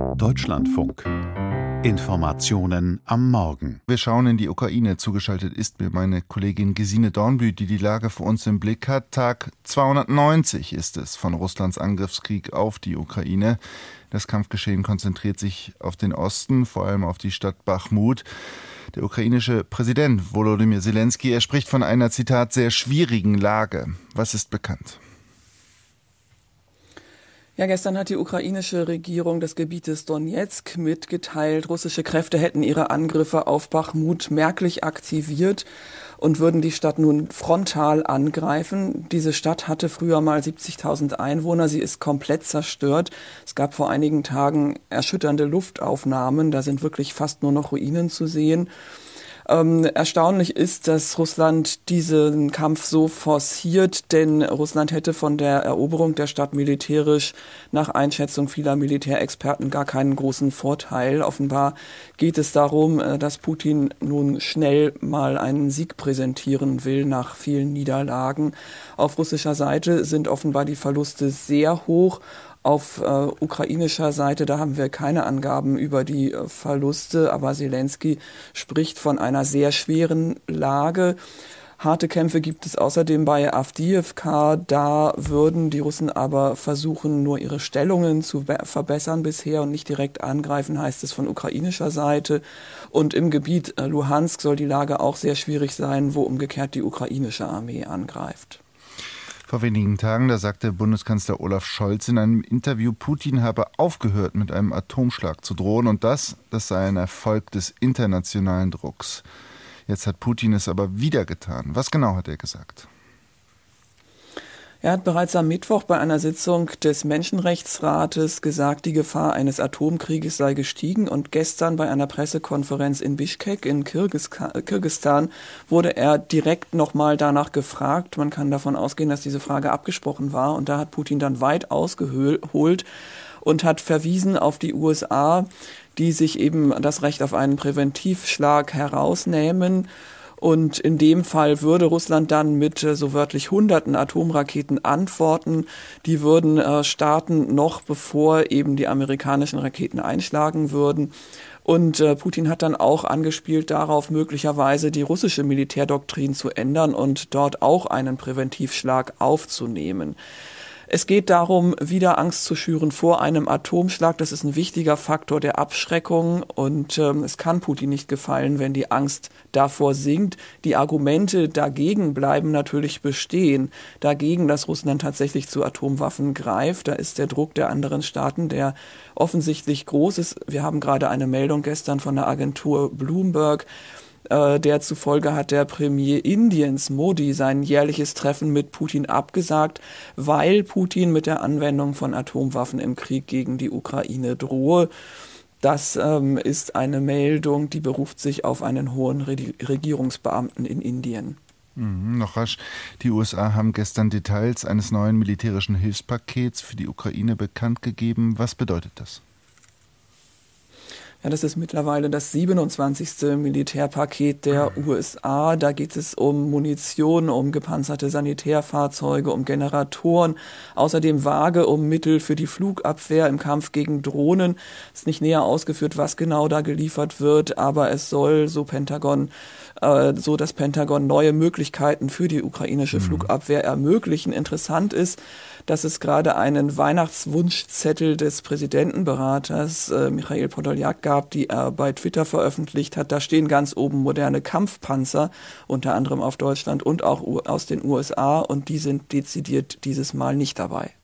Deutschlandfunk. Informationen am Morgen. Wir schauen in die Ukraine. Zugeschaltet ist mir meine Kollegin Gesine Dornblüt, die die Lage für uns im Blick hat. Tag 290 ist es von Russlands Angriffskrieg auf die Ukraine. Das Kampfgeschehen konzentriert sich auf den Osten, vor allem auf die Stadt Bachmut. Der ukrainische Präsident Volodymyr Zelensky, er spricht von einer, Zitat, sehr schwierigen Lage. Was ist bekannt? Ja, gestern hat die ukrainische Regierung des Gebietes Donezk mitgeteilt, russische Kräfte hätten ihre Angriffe auf Bachmut merklich aktiviert und würden die Stadt nun frontal angreifen. Diese Stadt hatte früher mal 70.000 Einwohner, sie ist komplett zerstört. Es gab vor einigen Tagen erschütternde Luftaufnahmen, da sind wirklich fast nur noch Ruinen zu sehen. Erstaunlich ist, dass Russland diesen Kampf so forciert, denn Russland hätte von der Eroberung der Stadt militärisch nach Einschätzung vieler Militärexperten gar keinen großen Vorteil. Offenbar geht es darum, dass Putin nun schnell mal einen Sieg präsentieren will nach vielen Niederlagen. Auf russischer Seite sind offenbar die Verluste sehr hoch. Auf ukrainischer Seite, da haben wir keine Angaben über die Verluste, aber Zelensky spricht von einer sehr schweren Lage. Harte Kämpfe gibt es außerdem bei Awdijiwka. Da würden die Russen aber versuchen, nur ihre Stellungen zu verbessern bisher und nicht direkt angreifen, heißt es von ukrainischer Seite. Und im Gebiet Luhansk soll die Lage auch sehr schwierig sein, wo umgekehrt die ukrainische Armee angreift. Vor wenigen Tagen, da sagte Bundeskanzler Olaf Scholz in einem Interview, Putin habe aufgehört, mit einem Atomschlag zu drohen und das sei ein Erfolg des internationalen Drucks. Jetzt hat Putin es aber wieder getan. Was genau hat er gesagt? Er hat bereits am Mittwoch bei einer Sitzung des Menschenrechtsrates gesagt, die Gefahr eines Atomkrieges sei gestiegen. Und gestern bei einer Pressekonferenz in Bischkek in Kirgisistan wurde er direkt nochmal danach gefragt. Man kann davon ausgehen, dass diese Frage abgesprochen war. Und da hat Putin dann weit ausgeholt und hat verwiesen auf die USA, die sich eben das Recht auf einen Präventivschlag herausnehmen. Und in dem Fall würde Russland dann mit so wörtlich hunderten Atomraketen antworten. Die würden starten, noch bevor eben die amerikanischen Raketen einschlagen würden. Und Putin hat dann auch angespielt darauf, möglicherweise die russische Militärdoktrin zu ändern und dort auch einen Präventivschlag aufzunehmen. Es geht darum, wieder Angst zu schüren vor einem Atomschlag. Das ist ein wichtiger Faktor der Abschreckung und es kann Putin nicht gefallen, wenn die Angst davor sinkt. Die Argumente dagegen bleiben natürlich bestehen. Dagegen, dass Russland tatsächlich zu Atomwaffen greift. Da ist der Druck der anderen Staaten, der offensichtlich groß ist. Wir haben gerade eine Meldung gestern von der Agentur Bloomberg, der zufolge hat der Premier Indiens, Modi, sein jährliches Treffen mit Putin abgesagt, weil Putin mit der Anwendung von Atomwaffen im Krieg gegen die Ukraine drohe. Das ist eine Meldung, die beruft sich auf einen hohen Regierungsbeamten in Indien. Noch rasch. Die USA haben gestern Details eines neuen militärischen Hilfspakets für die Ukraine bekannt gegeben. Was bedeutet das? Ja, das ist mittlerweile das 27. Militärpaket der USA. Da geht es um Munition, um gepanzerte Sanitärfahrzeuge, um Generatoren, außerdem vage um Mittel für die Flugabwehr im Kampf gegen Drohnen. Es ist nicht näher ausgeführt, was genau da geliefert wird, aber es soll, so das Pentagon neue Möglichkeiten für die ukrainische Flugabwehr ermöglichen. Interessant ist, dass es gerade einen Weihnachtswunschzettel des Präsidentenberaters Michail Podoljak gab, die er bei Twitter veröffentlicht hat. Da stehen ganz oben moderne Kampfpanzer, unter anderem auf Deutschland und auch aus den USA, und die sind dezidiert dieses Mal nicht dabei.